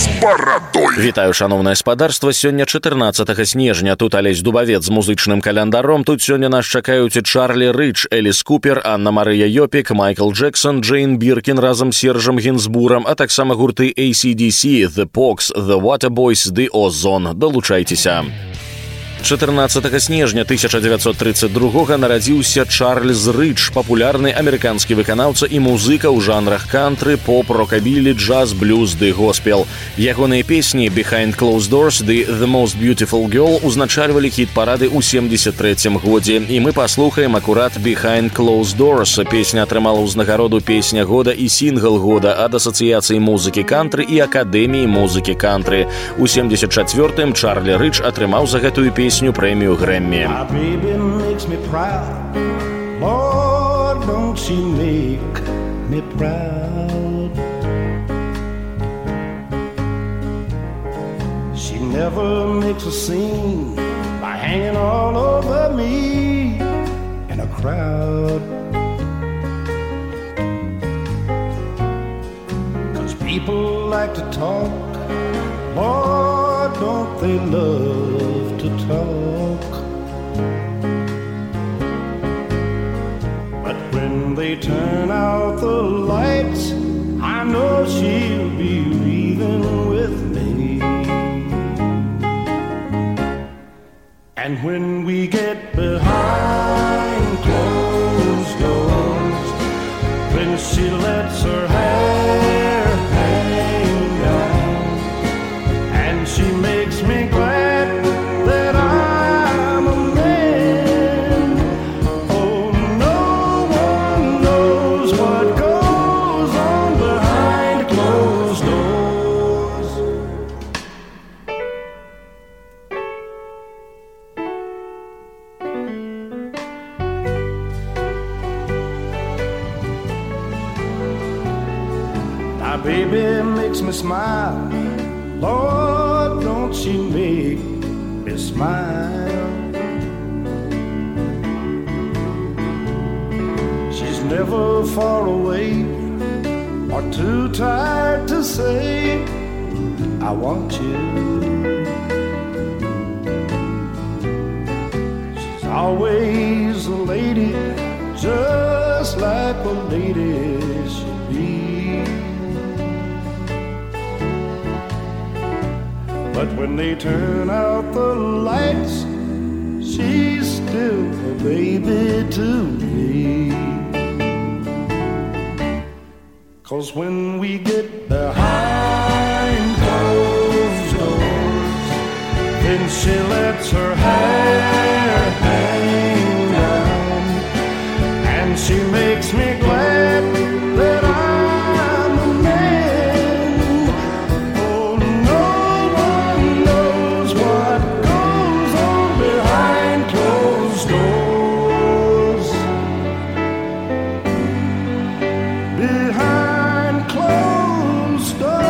з барадой. Вітаю, шановнае спадарства. Сёння 14 снежня. Тут Алесь Дубавец з музычным календаром. Тут сёння нас чакаюць Чарлі Рыч, Эліс Купер, Анна-Марыя Йопік, Майкл Джексон, Джейн Біркін разам з Сержам Гінзбурам, а таксама гурты AC/DC, The Pogues, The Waterboys, The Ozone. Долучайцеся. 14 снежня 1932 нарадзіўся Чарльз Рыч, папулярны амерыканскі выканаўца і музыка ў жанрах кантры, поп, рокабілі, джаз, блюз ды госпел. Ягоныя песні «Behind Closed Doors» ды «The Most Beautiful Girl» узначальвалі хіт-парады ў 73 годзе, і мы паслухаем акурат «Behind Closed Doors». Песня атрымала ўзнагароду «Песня года» і «Сінгл года» ад Асацыяцыі музыкі кантры і Акадэміі музыкі кантры. У 74-м Чарлі Рыч атрымаў за гэтую песню прэмію Грэммі. My baby makes me proud. Lord, don't she make me proud. She never makes a scene by hanging all over me in a crowd. 'Cause people like to talk. Lord, don't they love to talk. But when they turn out the lights, I know she'll be breathing with me. And when we get behind closed doors, when she lets her hair hang down, and she makes me glad that I'm a man. Oh, no one knows what goes on behind closed doors. My baby makes me smile. Lord, don't she make me smile. She's never far away or too tired to say, I want you. She's always a lady, just like a lady should be. But when they turn out the lights, she's still a baby to me. 'Cause when we get behind closed doors, then she lets her hair hang down, and she makes me glad that I'm a man. Oh, no one knows what goes on behind closed doors. Behind closed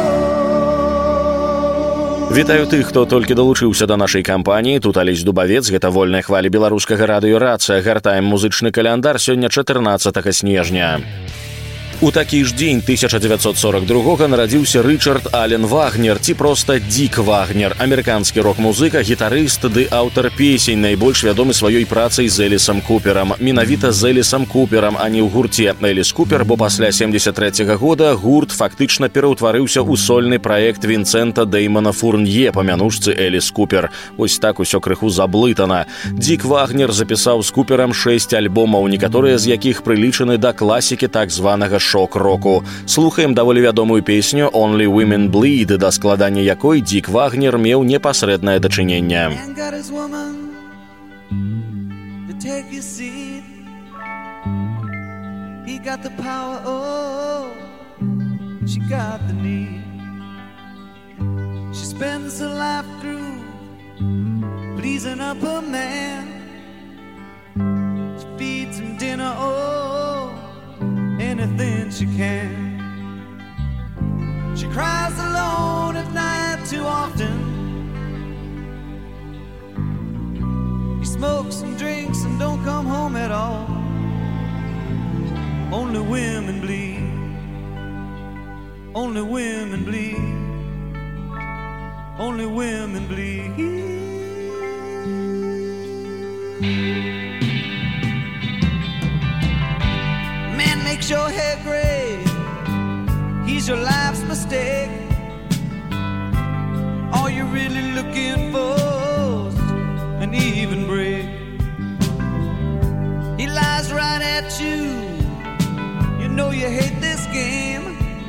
doors. Вітаю тых, хто толькі далучыўся да нашай кампаніі. Тут Алесь Дубавец, гэта вольная хваля беларускага радыё «Рацыя». Гартаем музычны каляндар. Сёння 14 снежня. У такі ж дзень 1942 нарадзіўся Рычард Ален Вагнер, ці проста Дик Вагнер, амерыканскі рок-музыка, гітарыст ды аўтар песень, найбольш вядомы сваёй працай з Элісам Куперам. Менавіта з Элісам Куперам, а не ў гурце Эліс Купер, бо пасля 73 года гурт фактычна пераўтварыўся ў сольны праект Вінсента Дэймана Фурнье па мянушцы Эліс Купер. Вось так усё крыху заблытана. Дик Вагнер запісаў з Куперам 6 альбомаў, некаторыя з якіх прылічаны да класікі так званага шок-року. Слухаем даволі вядомую песню «Only Women Bleed», да складання якой Дик Вагнер меў непасрэднае дачыненне. Anything she can. She cries alone at night too often. He smokes and drinks and don't come home at all. Only women bleed. Only women bleed. only women bleed. Man makes your hair gray, he's your life's mistake. All you're really looking for's an even break. He lies right at you, you know you hate this game.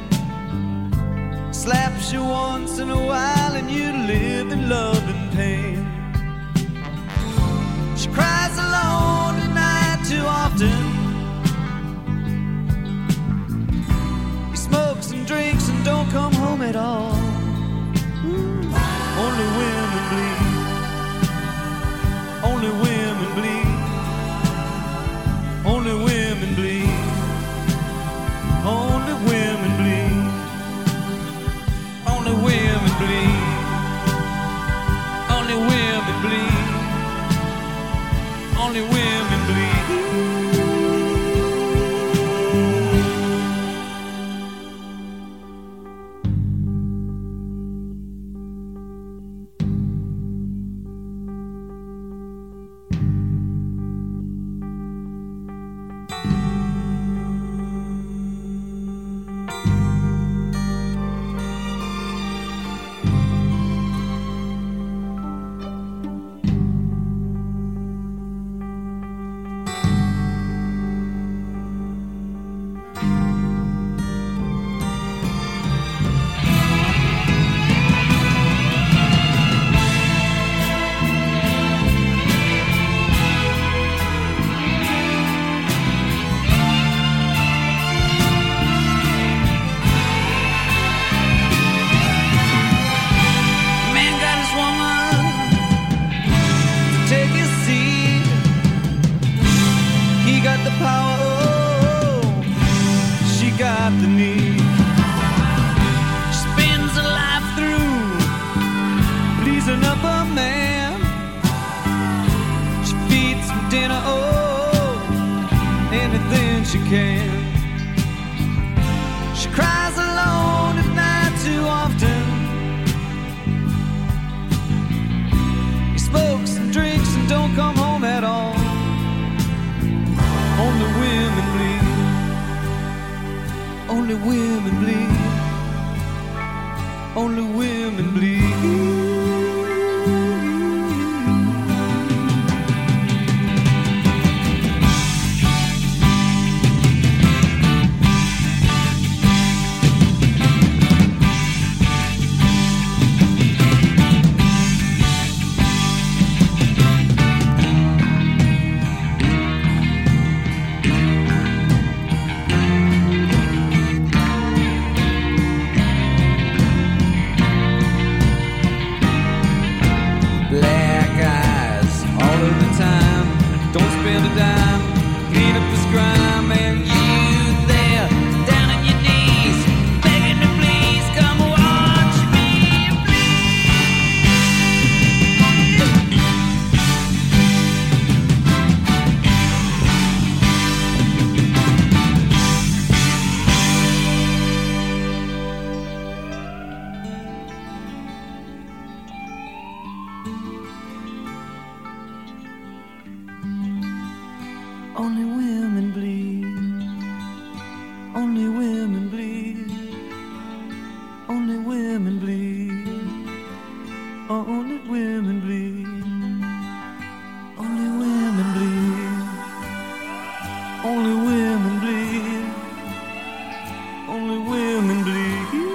Slaps you once in a while and you live in love and pain. She cries alone at night too often. He smokes and drinks and don't come home at all. Only women bleed. Only women bleed. Only women bleed. Only women bleed. Only women bleed. Only women bleed. Only women bleed. Only women bleed. Only women bleed. Only women bleed. Only women bleed. Only women bleed. Only women bleed. Only women bleed.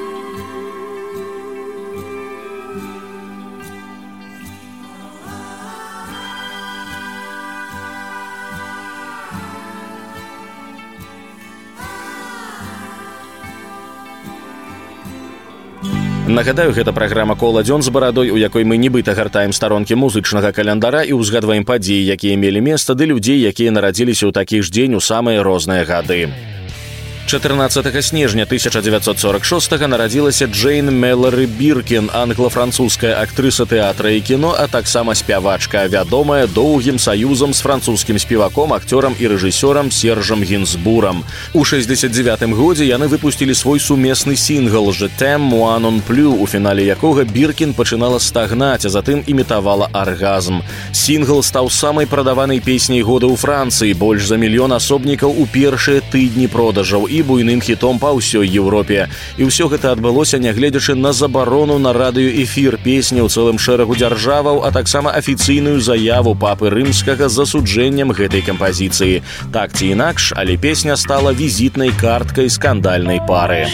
Нагадаю, гэта праграма «Кола дзён з барадой», у якой мы нібыта гартаем старонкі музычнага календара і ўзгадваем падзеі, якія мелі месца, ды людзей, якія нарадзіліся ў такі ж дзень у самыя розныя гады. 14 снежня 1946 нарадзілася Джейн Мэлары Біркін, англа-французская актрыса тэатра і кіно, а таксама спявачка, вядомая доўгім саюзам з французскім спеваком, акцёрам і рэжысёрам Сержам Гінсбурам. У 69 годзе яны выпусцілі свой сумесны сінгл «Je t'aime moi non plus», у фінале якога Біркін пачынала стагнаць, а затым імітавала аргазм. Сінгл стаў самай прадаванай песняй года ў Францыі, больш за 1 мільён асобнікаў у першыя тыдні продажаў і буйным хітом па ўсёй Еўропе. І ўсё гэта адбылося, нягледзячы на забарону на радыёэфір песні ў цэлым шэрагу дзяржаваў, а таксама афіцыйную заяву папы рымскага з засуджэннем гэтай кампазіцыі. Так ці інакш, але песня стала візітнай карткай скандальнай пары.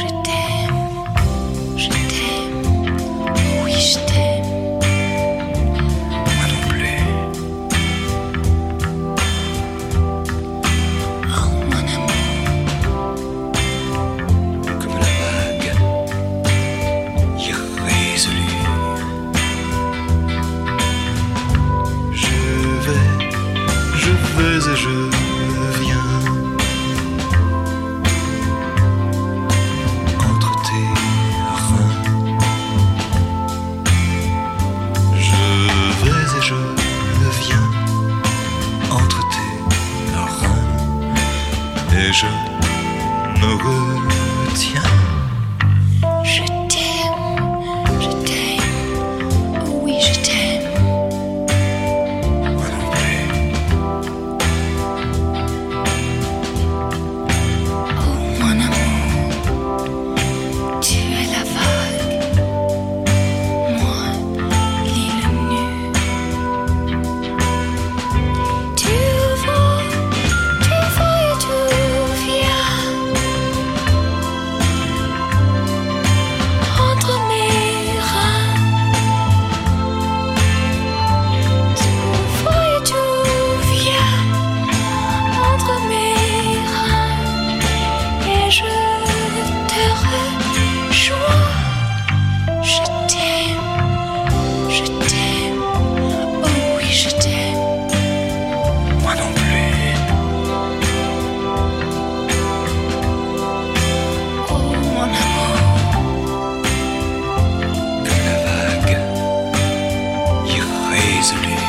Et je me retiens. Je t'aime, oh oui je t'aime. Moi non plus. Oh mon amour, tu es la vague, moi l'île nue. Tu vas et tu viens entre mes reins. Tu vas et tu viens entre mes reins et je te rejoins. Je t'aime, oh oui je t'aime. Moi non plus. Oh mon amour, Comme la vague irrésolue.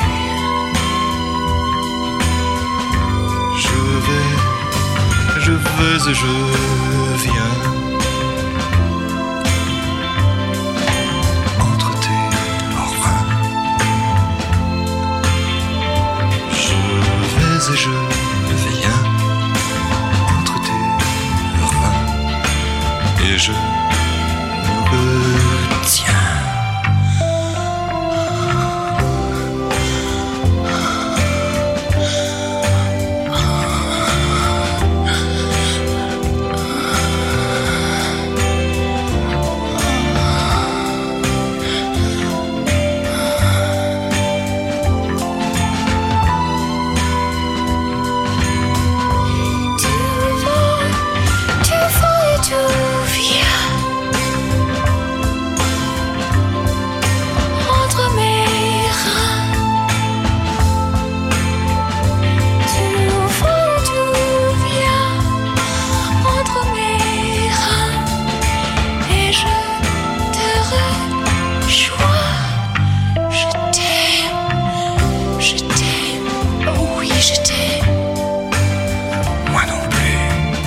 Je vais et je viens entre tes reins. Je vais et je viens entre tes reins et je me retiens. tu vas et tu viens entre mes reins. Tu vas et tu viens entre mes reins et je te rejoins. Je t'aime, oh oui je t'aime. Moi non plus.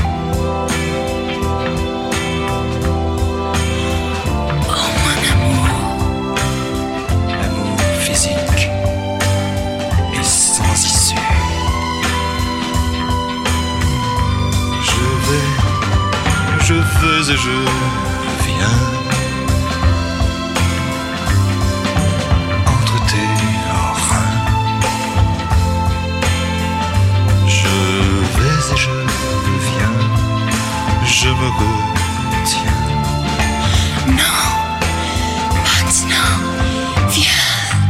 Oh mon amour, L'amour physique est sans issue. Je vais et je viens entre tes reins. Je vais et je viens, je me retiens. non, maintenant, viens.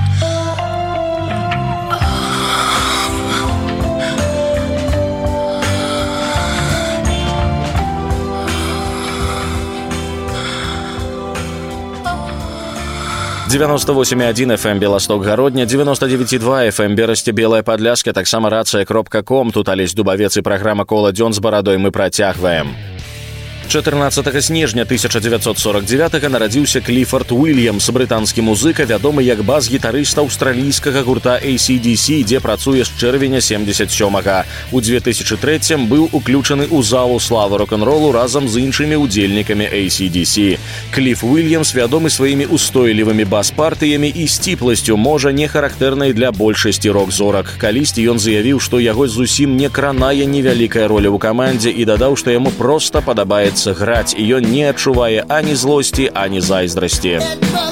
— 98,1 FM Беласток Гародня, 99,2 FM Берасце Белая Падляска, таксама рацыя.com. Тут Алесь Дубавец і праграма «Кола дзён з барадой» мы працягваем. 14 снежня 1949 нарадзіўся Кліфард Уільямс, брытанскі музыка, вядомы як бас-гітарыст аўстралійскага гурта AC/DC, дзе працуе з чэрвеня 77-га. У 2003 быў уключаны ў залу славы рок-н-ролу разам з іншымі удзельнікамі AC/DC. Кліф Уільямс вядомы сваімі устойлівымі бас-партыямі і сціпласцю, можа не характэрнай для большасці рок-зорак. Калісьці ён заявіў, што яго зусім не кранае невялікая роля ў камандзе і дадаў, што яму проста падабаецца граць, і ён не адчувае ані злосці, ані зайздрасці.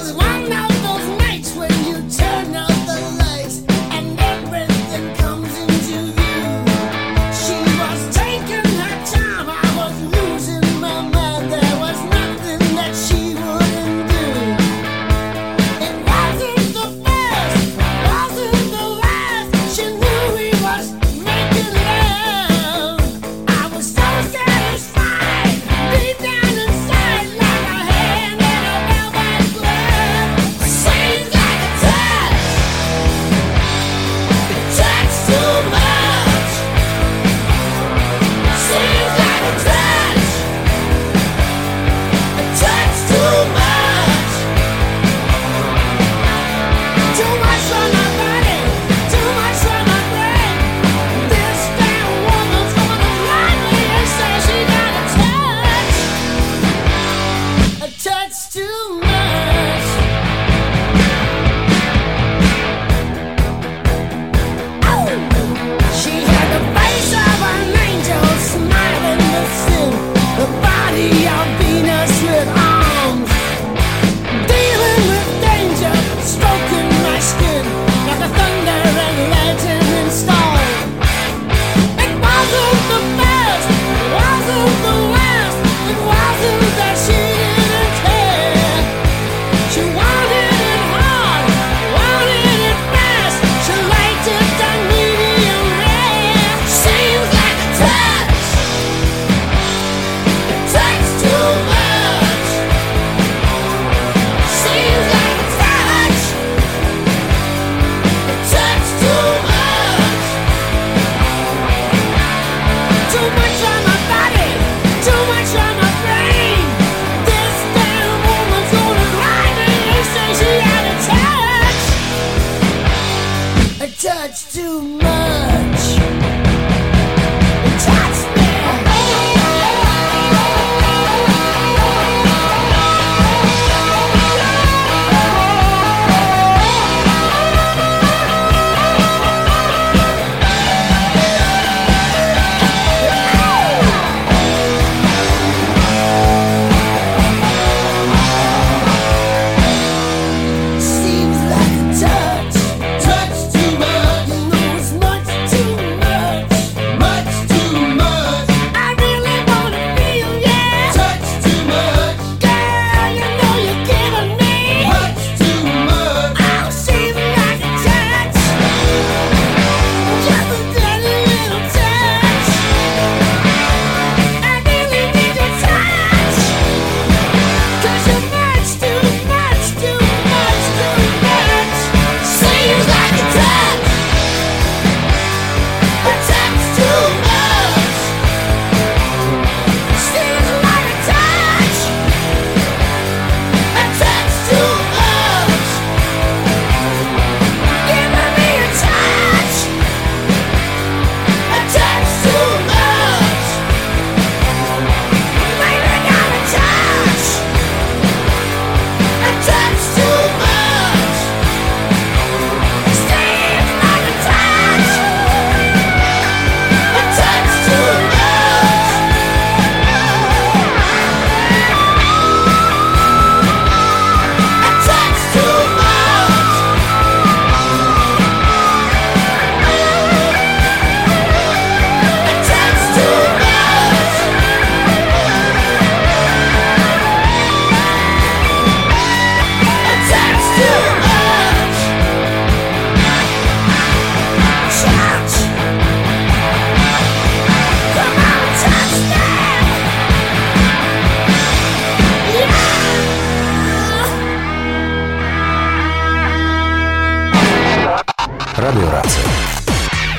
Радыёрацыя.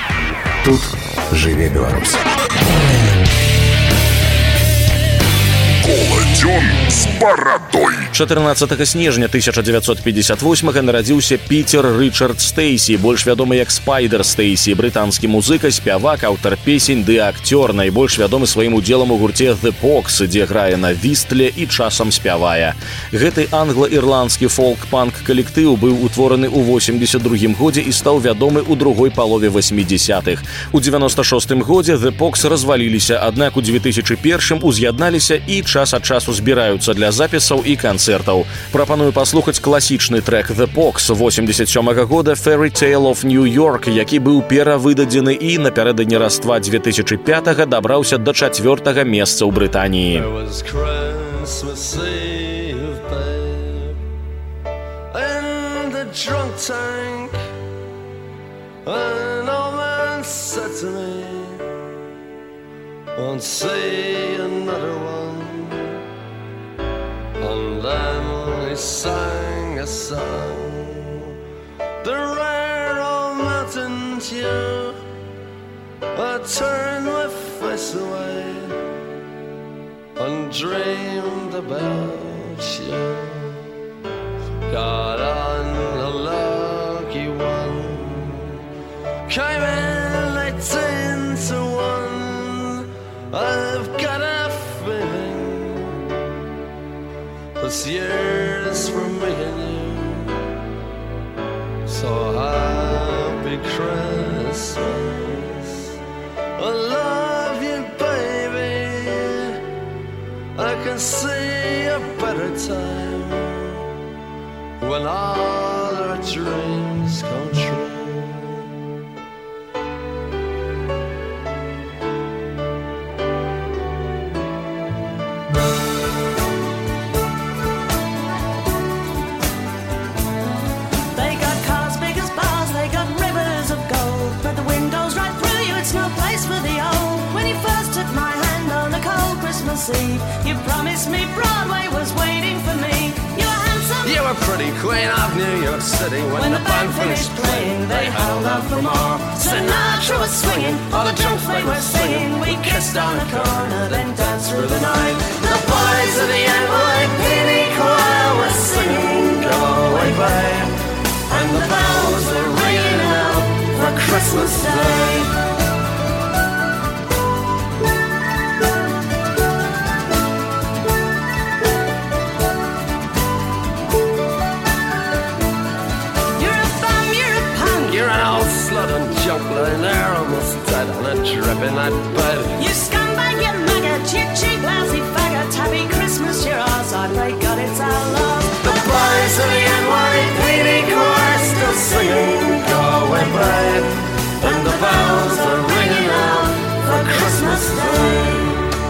Тут жыве Беларусь. Коладзён з барадой. 14 снежня 1958 нарадзіўся Пітер Рычард Стейсі, больш вядомы як Спайдер Стейсі, брытанскі музыка, спявак, аўтар песень ды акцёр, найбольш вядомы сваім удзелам у гурце The Pogues, дзе грае на вістле і часам спявае. Гэты англа-ірландскі фолк-панк калектыў быў утвораны ў 82 годзе і стаў вядомы ў другой палове 80-х. У 96 годзе The Pogues разваліліся, аднак у 2001 уз'ядналіся і час ад часу збіраюцца для запісаў і канцэртаў. Прапаную паслухаць класічны трэк The Pogues 87 года Fairy Tale of New York, які быў перавыдадзены і напярэдадні Раства 2005 дабраўся да 4-го месца ў Брытаніі. Won't say another one. And then he sang a song, the rare old mountain tune. I turned my face away and dreamed about you. Got on a lucky one, came in 18 to 1. I've got a feeling this year's for me and you. So happy Christmas, I love you baby. I can see a better time when all our dreams come true. You promised me Broadway was waiting for me. You were handsome, you were pretty queen of New York City. When the band finished playing, they held out for more. Sinatra was swinging, all the drunks they were singing. We kissed on the corner, then danced through the night. The boys of the NYPD choir were singing Go Away Babe, and the bells were ringing out for Christmas Day. Lying there almost dead on a dripping that bed. You scumbag, you maggot, you cheap, lousy faggot. Happy Christmas, you're ours, I pray God it's our love. The boys of the NYPD choir still singing Go Away Babe, and the bells are ringing out for Christmas Day.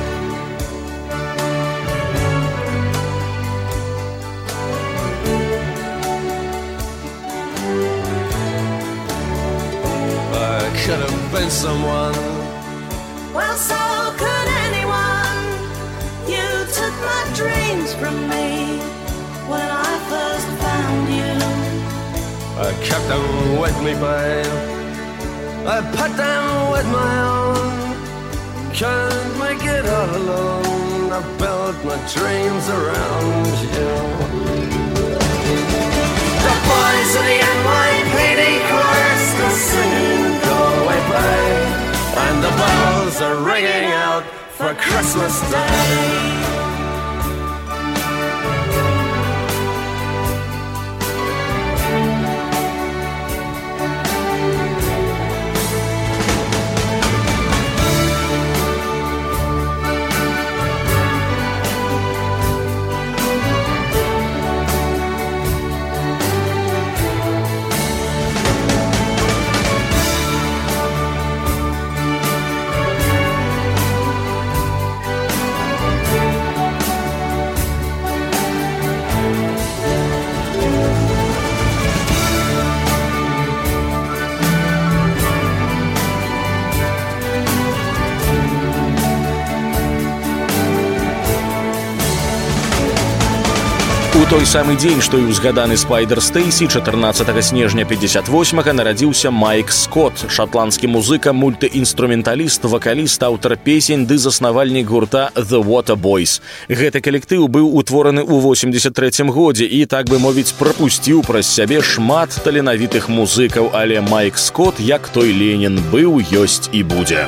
Could have been someone. Well, so could anyone. You took my dreams from me when I first found you. I kept them with me, babe. I put them with my own. Can't make it all alone. I built my dreams around you. The boys of the NYPD choir still singing and the bells are ringing out for Christmas Day. той самы дзень, што і ўзгаданы Спайдер Стейсі, 14 снежня 58-га нарадзіўся Майк Скотт, шатландскі музыка, мультыінструменталіст, вакаліст, аўтар песень ды заснавальнік гурта The Waterboys. Гэты калектыў быў утвораны ў 83-м годзе і, так бы мовіць, прапусціў праз сябе шмат таленавітых музыкаў, але Майк Скотт, як той Ленін, быў, ёсць і будзе.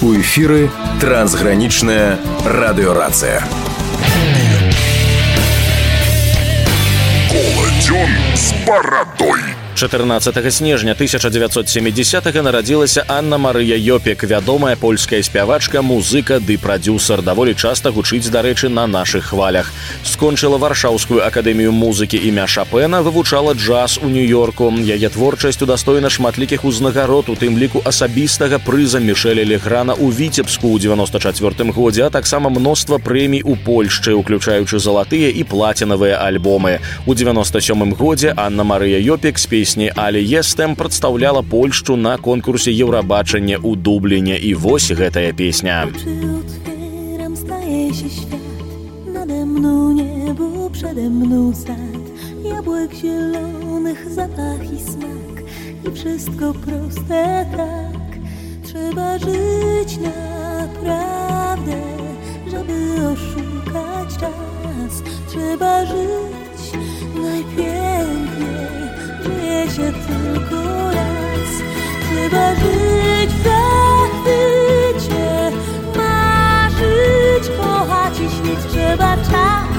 У эфіры трансгранічная радыёрацыя. Коладзён з барадой. 14 снежня 1970-го нарадзілася Анна Марыя Ёпік, вядомая польская спявачка, музыка ды прадзюсар, даволі часта гучыць, дарэчы, на нашых хвалях. Скончыла Варшаўскую акадэмію музыкі імя Шапена, вывучала джаз у Нью-Йорку. Яе творчасць удастойна шматлікіх узнагарод, у тым ліку асабістага прыза Мішэля Леграна ў Віцебску ў 94 годзе, а таксама мноства прэмій у Польшчы, уключаючы залатыя і плацінавыя альбомы. У 97 годзе Анна Марыя Ёпік з песні «Але єстем» прадстаўляла Польшчу на конкурсе Еўрабачання ў Дубліне. І вось гэтая песня. Otwieram, staje się świat, nade mną niebo, przede mną sad, jabłek zielonych, zapach i smak, i wszystko proste tak. Trzeba żyć naprawdę, żeby oszukać czas. Trzeba żyć najpiękniej, żyje się tylko raz. Trzeba żyć w zachwycie, marzyć, kochać i śnić. Trzeba czas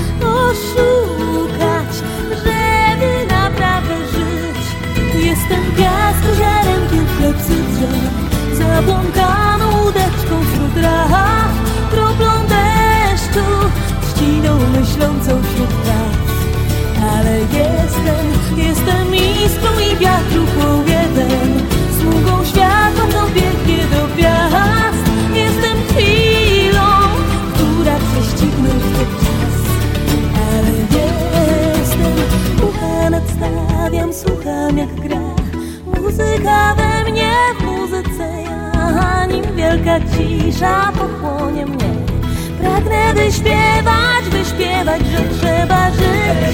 oszukać, żeby naprawdę żyć. Jestem piasku, ziarenkiem w klepsy drzew, zabłąkaną łódeczką wśród raw, kroplą deszczu, trzciną myślącą wśród traw. Ale jestem iskrą i wiatru powietem, smugą światła, co biegnie do gwiazd. Jestem chwilą, która prześcignie ten czas. Ale jestem, ucha nadstawiam, słucham jak gra muzyka we mnie, w muzyce ja, nim wielka cisza pochłonie mnie. Pragnę wyśpiewać, że trzeba żyć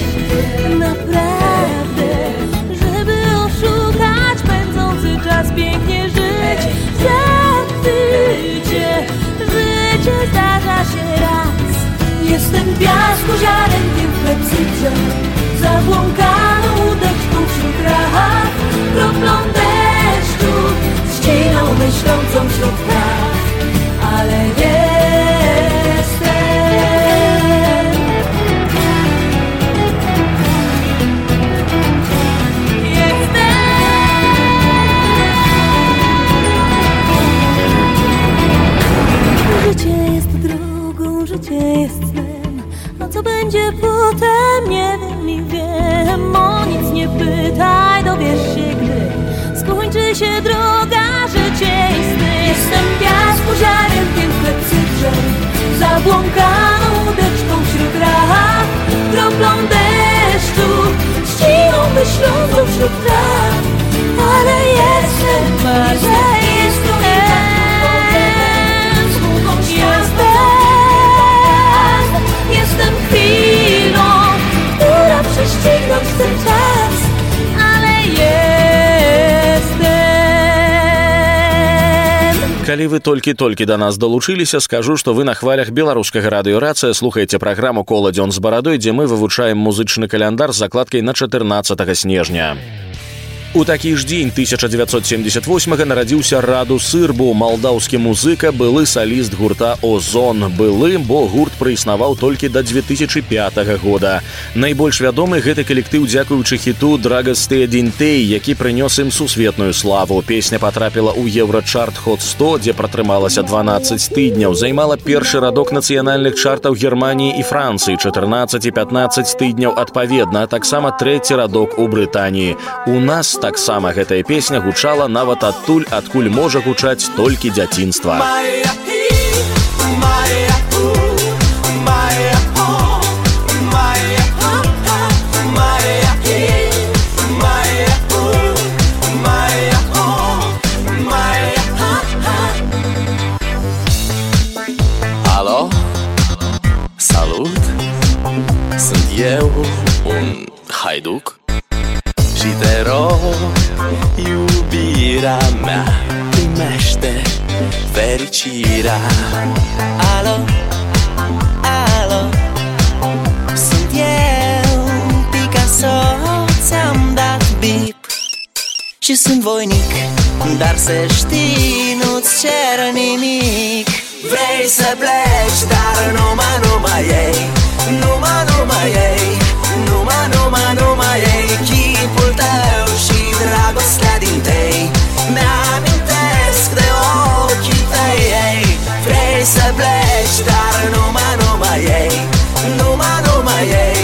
naprawdę, żeby oszukać pędzący czas, pięknie żyć w zachwycie. Życie zdarza się raz. Jestem piasku, ziarenkiem w klepsy drzew, zabłąkaną łódeczką wśród raw, kroplą deszczu, trzciną myślącą wśród traw. Ale życie jest snem, a co będzie potem, nie wiem i wiem. O nic nie pytaj, dowiesz się, gdy skończy się droga, życie i sny. Jestem piasku, ziarenkiem w klepsy drzew, zabłąkaną łódeczką wśród raw, kroplą deszczu, trzciną myślącą wśród traw. Ale jestem, jestem chwilą, która prześcignąć ten czas, ale jestem. Калі вы толькі-толькі да нас далучыліся, скажу, што вы на хвалях беларускага радыёрацыя слухаеце праграму «Коладзён з барадой», дзе мы вывучаем музычны каляндар з закладкай на 14 снежня. У такі ж дзень 1978-га нарадзіўся Раду Сырбу, малдаўскі музыка, былы саліст гурта «Озон». Былы, бо гурт праіснаваў толькі да 2005 года. Найбольш вядомы гэты калектыў дзякуючы хіту «Драгастыя Дінтэй», які прынёс ім сусветную славу. Песня патрапіла ў Еўрачарт Hot 100, дзе пратрымалася 12 тыдняў, займала першы радок нацыянальных чартаў Германіі і Францыі, 14 і 15 тыдняў адпаведна, а таксама трэці радок у Брытаніі. У нас таксама гэтая песня гучала нават адтуль, адкуль можа гучаць толькі дзяцінства. Alo, salut, sunt eu, un haiduc și te rog, iubirea mea, primește fericirea. Alo, alo, sunt eu, Picasso, ți-am dat bip și sunt voinic dar să știi, nu-ți cer nimic. Vrei să pleci, dar numai ei, numai ei, numai ei, chipul tău și dragostea din tei. Mi-amintesc de ochii tăi, ei. Vrei să pleci, dar numai ei, numai ei,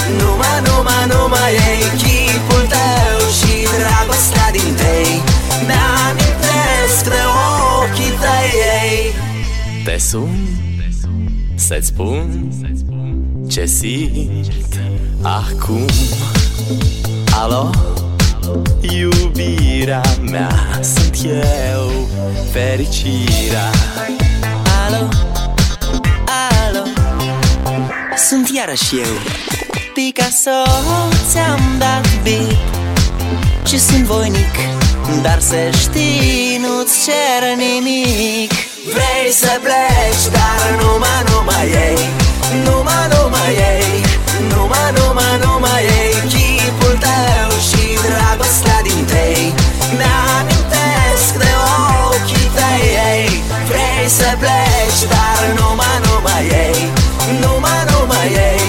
numai ei, chipul tău și dragostea din tei. Mi-amintesc de ochii tăi, ei. Te sun să-ți spun ce simt acum. Alo, iubirea mea, sunt eu, fericirea. Alo, alo, sunt iarăși eu, Picasso, ți-am dat beat și sunt voinic, dar să știi, nu-ți cer nimic. Vrei să pleci, dar numai ei, numai ei, numai ei, chipul tău și dragostea din tei. Mi-amintesc de ochii tăi, ei. Vrei să pleci, dar numai ei, numai ei,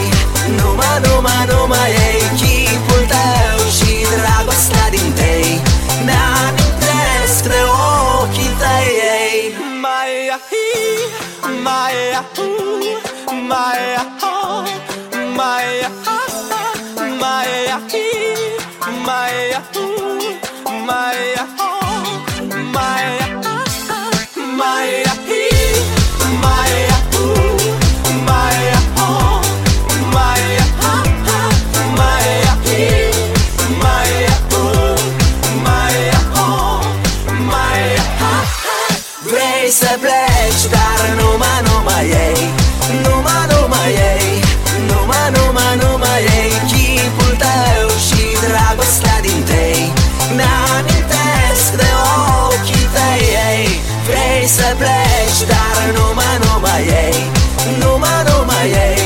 numai ei, chipul tău și dragostea din tei. Mi-amintesc de ochii tăi, ei. Maia hi, maia hu, maia ho, maia ha, maia hi, maia hu, maia ho, maia ha, maia hi, maia hu, maia ho, maia ha, maia hi, maia hu, maia ho, maia ha. Vrei să pleci, dar numai ei, numai ei, numai ei, chipul tău și dragostea din tei. Mi-amintesc de ochii tăi, ei. Vrei să pleci, dar numai ei, numai ei,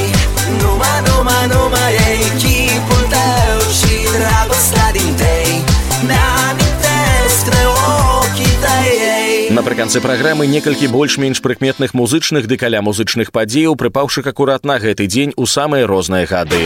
numai ei, chipul tău și dragostea din tei. Mi-amintesc de ochii tăi, ei. Напрыканцы праграмы некалькі больш-менш прыкметных музычных ды каля музычных падзеяў, прыпаўшых акурат на гэты дзень у самыя розныя гады.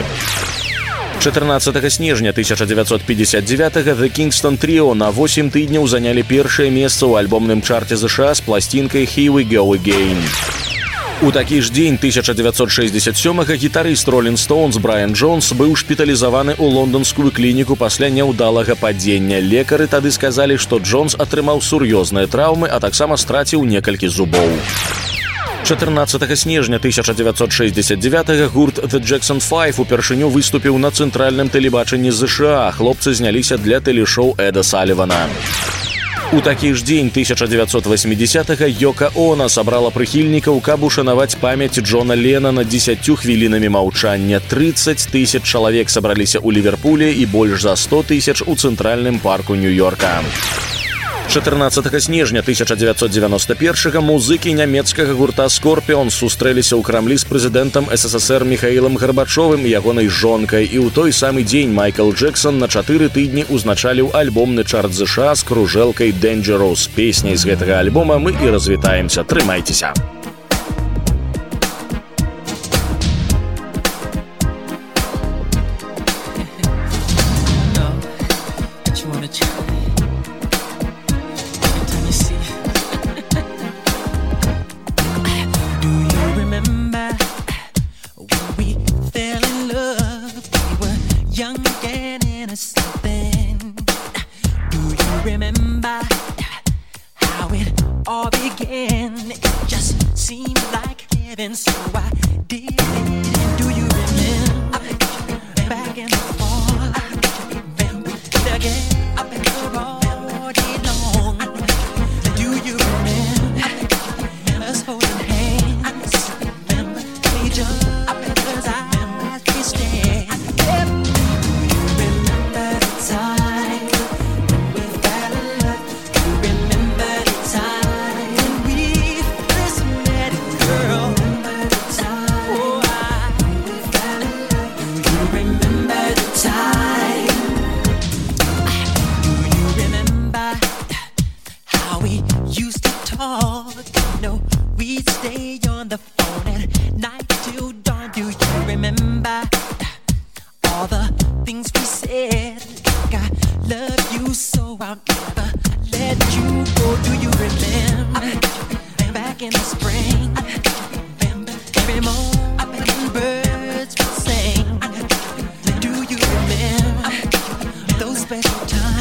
14 снежня 1959-го The Kingston Trio на 8 тыдняў занялі першае месца ў альбомным чарце ЗША з пласцінкай «Here We Go Again». У такі ж дзень 1967-го гітарыст Rolling Stones Брайан Джонс быў шпіталізаваны ў лонданскую клініку пасля няўдалага падзення. Лекары тады сказалі, што Джонс атрымаў сур'ёзныя траўмы, а таксама страціў некалькі зубоў. 14 снежня 1969-го гурт The Jackson 5 упершыню выступіў на цэнтральным тэлебачанні ЗША. Хлопцы зняліся для тэлешоу Эда Салівана. У такі ж дзень 1980-го Йока Оно сабрала прыхільнікаў, каб ушанаваць памяць Джона Леннона 10 хвілінамі маўчання. 30 000 чалавек сабраліся ў Ліверпулі і больш за 100 000 у цэнтральным парку Нью-Йорка. 14 снежня 1991-го музыкі нямецкага гурта Scorpions сустрэліся ў Крамлі з прэзідэнтам СССР Міхаілам Гарбачовым і ягонай жонкай, і ў той самы дзень Майкл Джексон на 4 тыдні ўзначаліў альбомны чарт ЗША з кружэлкай Dangerous. Песняй з гэтага альбома мы і развітаемся. Трымайцеся! So I did it. Do you remember back in the fall? Remember again up in the road long. Do you remember us holding hands? Remember we just up in those eyes we stared. Do you remember the time when we fell in love? Do you remember the time when we first met, girl? Remember you, so I'll never let you go. Do you remember back in the spring? Every morning birds would sing. Do you remember those special times?